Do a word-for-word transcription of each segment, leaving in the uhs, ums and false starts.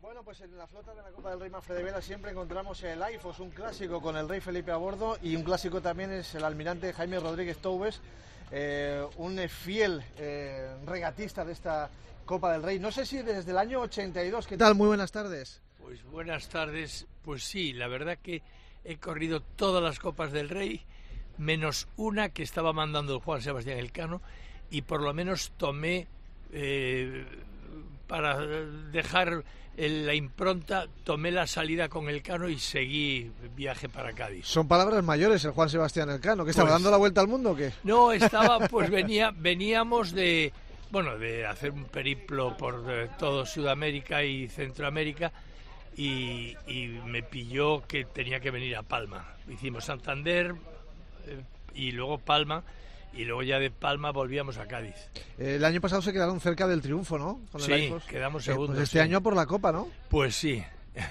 Bueno, pues en la flota de la Copa del Rey Mafre de Vela siempre encontramos el Aifos, un clásico con el Rey Felipe a bordo, y un clásico también es el almirante Jaime Rodríguez Toubes, eh, un fiel eh, regatista de esta Copa del Rey. No sé si desde el año ochenta y dos. ¿Qué tal? Muy buenas tardes. Pues buenas tardes. Pues sí, la verdad que he corrido todas las Copas del Rey, menos una que estaba mandando el Juan Sebastián Elcano, y por lo menos tomé, eh, para dejar la impronta, tomé la salida con Elcano y seguí viaje para Cádiz. Son palabras mayores el Juan Sebastián Elcano, ¿que estaba pues, dando la vuelta al mundo o qué? No, estaba, pues venía, veníamos de, bueno, de hacer un periplo por todo Sudamérica y Centroamérica, y, y me pilló que tenía que venir a Palma. Hicimos Santander eh, y luego Palma, y luego ya de Palma volvíamos a Cádiz. El año pasado se quedaron cerca del triunfo, ¿no? Con sí, el quedamos segundos. Eh, pues este sí. año por la Copa, ¿no? Pues sí.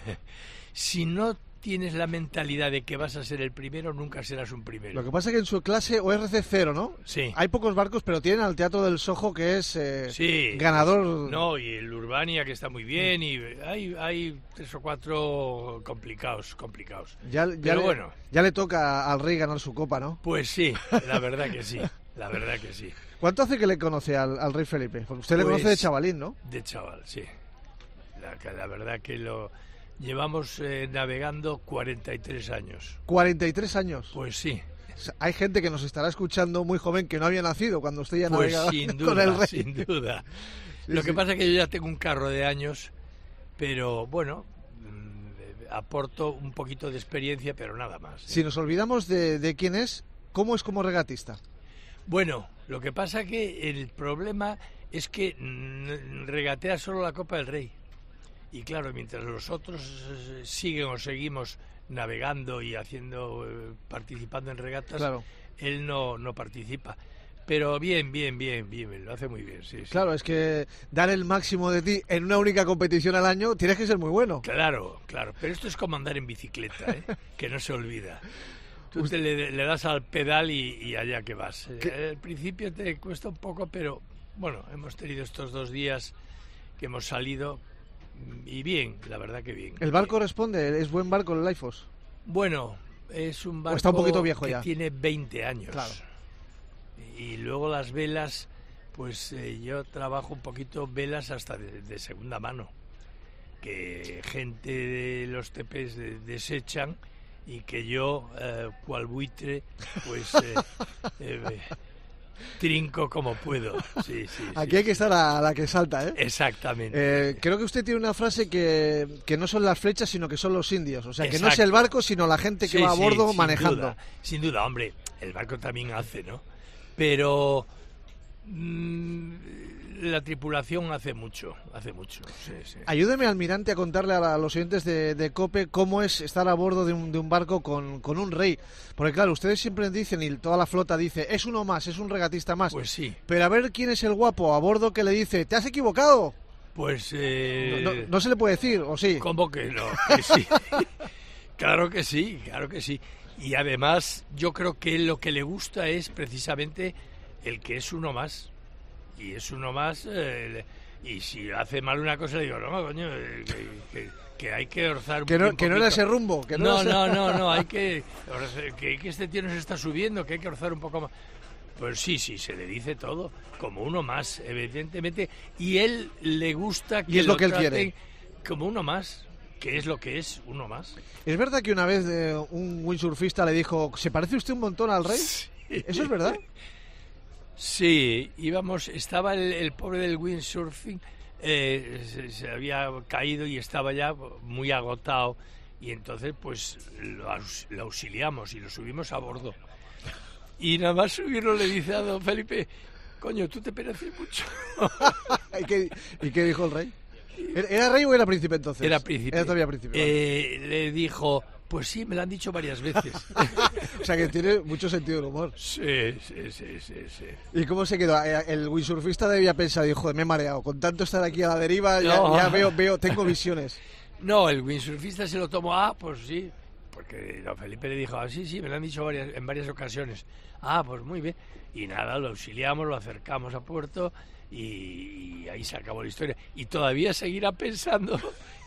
Si no tienes la mentalidad de que vas a ser el primero, nunca serás un primero. Lo que pasa es que en su clase O R C cero, ¿no? Sí. Hay pocos barcos, pero tienen al Teatro del Sojo, que es eh, sí. ganador. No, y el Urbania, que está muy bien, y hay, hay tres o cuatro complicados, complicados. Ya, ya pero le, bueno. Ya le toca al Rey ganar su Copa, ¿no? Pues sí, la verdad que sí, la verdad que sí. ¿Cuánto hace que le conoce al, al Rey Felipe? Porque usted pues, le conoce de chavalín, ¿no? De chaval, sí. La, la verdad que lo llevamos eh, navegando cuarenta y tres años. ¿cuarenta y tres años? Pues sí. Hay gente que nos estará escuchando muy joven que no había nacido cuando usted ya pues navegaba sin duda, con el Rey. Sin duda. Sí, lo que sí. pasa es que yo ya tengo un carro de años, pero bueno, mmm, aporto un poquito de experiencia, pero nada más. ¿eh? Si nos olvidamos de, de quién es, ¿cómo es como regatista? Bueno, lo que pasa que el problema es que mmm, regatea solo la Copa del Rey. Y claro, mientras los otros siguen o seguimos navegando y haciendo, eh, participando en regatas, claro. él no, no participa. Pero bien, bien, bien, bien, lo hace muy bien, sí, sí. Claro, es que dar el máximo de ti en una única competición al año tienes que ser muy bueno. Claro, claro, pero esto es como andar en bicicleta, ¿eh? Que no se olvida. Tú te le, le das al pedal y, y allá que vas. ¿Qué? Al principio te cuesta un poco, pero bueno, hemos tenido estos dos días que hemos salido y bien, la verdad que bien. ¿El barco responde? ¿Es buen barco el Aifos? Bueno, es un barco está un poquito viejo que ya. tiene veinte años. Claro. Y luego las velas, pues eh, yo trabajo un poquito velas hasta de, de segunda mano, que gente de los T Ps de, desechan y que yo, eh, cual buitre, pues eh, eh, trinco como puedo. Sí, sí, Aquí sí, hay que sí. estar a la que salta, ¿eh? Exactamente. Eh, creo que usted tiene una frase que, que no son las flechas, sino que son los indios. O sea, Exacto. que no es el barco, sino la gente que sí, va a bordo sí, sin manejando. Duda, sin duda, hombre, el barco también hace, ¿no? Pero mmm, la tripulación hace mucho, hace mucho. Sí, sí. Ayúdeme, almirante, a contarle a, la, a los oyentes de, de COPE cómo es estar a bordo de un, de un barco con, con un rey. Porque claro, ustedes siempre dicen, y toda la flota dice, es uno más, es un regatista más. Pues sí. Pero a ver quién es el guapo a bordo que le dice, ¿te has equivocado? Pues... Eh... No, no, no se le puede decir, ¿o sí? ¿Cómo que no? Que sí. Claro que sí, claro que sí. Y además yo creo que lo que le gusta es precisamente el que es uno más. Y es uno más, eh, y si hace mal una cosa le digo, no, coño, eh, que, que, que hay que orzar un que no, poquito. Que no era ese rumbo. Que no, no, no, ese... no, no, hay que, que, que este tío nos está subiendo, que hay que orzar un poco más. Pues sí, sí, se le dice todo, como uno más, evidentemente. Y él le gusta que y es lo, lo que él traten quiere. Como uno más. Que es lo que es, uno más. ¿Es verdad que una vez eh, un windsurfista le dijo, ¿se parece usted un montón al rey? Sí. ¿Eso es verdad? Sí, íbamos, estaba el, el pobre del windsurfing, eh, se, se había caído y estaba ya muy agotado, y entonces pues lo, lo auxiliamos y lo subimos a bordo. Y nada más subirlo le dice a don Felipe, coño, tú te pareces mucho. ¿Y, qué, ¿Y qué dijo el rey? ¿Era rey o era príncipe entonces? Era príncipe. Era todavía príncipe. Eh, vale. Le dijo, pues sí, me lo han dicho varias veces. O sea que tiene mucho sentido del humor. Sí, sí, sí, sí, sí. ¿Y cómo se quedó? El windsurfista debía pensar, dijo, me he mareado, con tanto estar aquí a la deriva, no. ya, ya veo, veo, tengo visiones. No, el windsurfista se lo tomó, ah, pues sí, porque don Felipe le dijo, ah, sí, sí, me lo han dicho varias, en varias ocasiones. Ah, pues muy bien. Y nada, lo auxiliamos, lo acercamos a puerto y, y ahí se acabó la historia. Y todavía seguirá pensando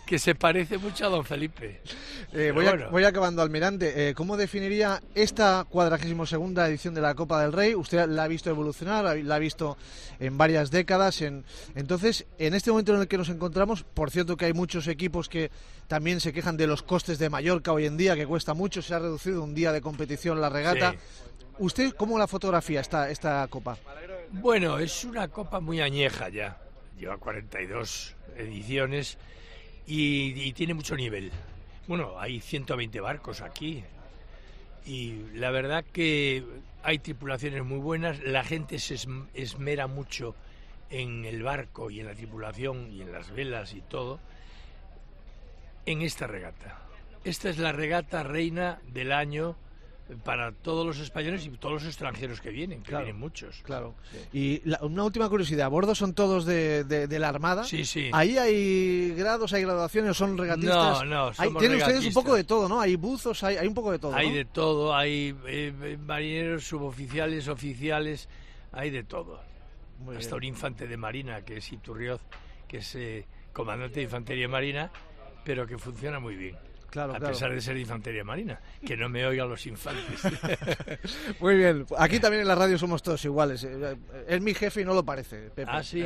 que se parece mucho a don Felipe. Eh, voy, bueno. a, voy acabando, almirante. Eh, ¿Cómo definiría esta cuadragésimo segunda edición de la Copa del Rey? Usted la ha visto evolucionar, la ha visto en varias décadas. En, entonces, en este momento en el que nos encontramos, por cierto que hay muchos equipos que también se quejan de los costes de Mallorca hoy en día, que cuesta mucho, se ha reducido un día de competición la regata. Sí. ¿Usted cómo la fotografía esta, esta Copa? Bueno, es una Copa muy añeja ya. Lleva cuarenta y dos ediciones. Y, y tiene mucho nivel. Bueno, hay ciento veinte barcos aquí y la verdad que hay tripulaciones muy buenas, la gente se esmera mucho en el barco y en la tripulación y en las velas y todo en esta regata. Esta es la regata reina del año para todos los españoles y todos los extranjeros que vienen, que claro, vienen muchos. Claro. Sí. Y la, una última curiosidad, ¿a bordo son todos de, de, de la Armada? Sí, sí. ¿Ahí hay grados, hay graduaciones o son regatistas? No, no, somos hay, Tienen regatistas. Ustedes un poco de todo, ¿no? Hay buzos, hay, hay un poco de todo, Hay ¿no? de todo, hay eh, marineros, suboficiales, oficiales, hay de todo. Muy Hasta bien. Un infante de marina, que es Iturrioz, que es eh, comandante de infantería marina, pero que funciona muy bien. Claro, a claro. pesar de ser de infantería marina, que no me oigan los infantes. Muy bien, aquí también en la radio somos todos iguales. Es mi jefe y no lo parece, Pepe. Ah, sí.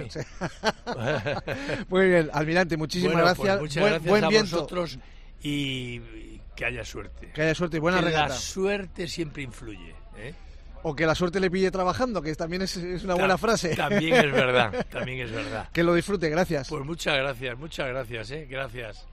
Muy bien, almirante, muchísimas bueno, gracias. Pues muchas buen, gracias buen a viento. vosotros y que haya suerte. Que haya suerte y buena que regata. La suerte siempre influye, ¿eh? O que la suerte le pille trabajando, que también es, es una buena Ta frase. También es verdad, también es verdad. Que lo disfrute, gracias. Pues muchas gracias, muchas gracias, ¿eh? Gracias.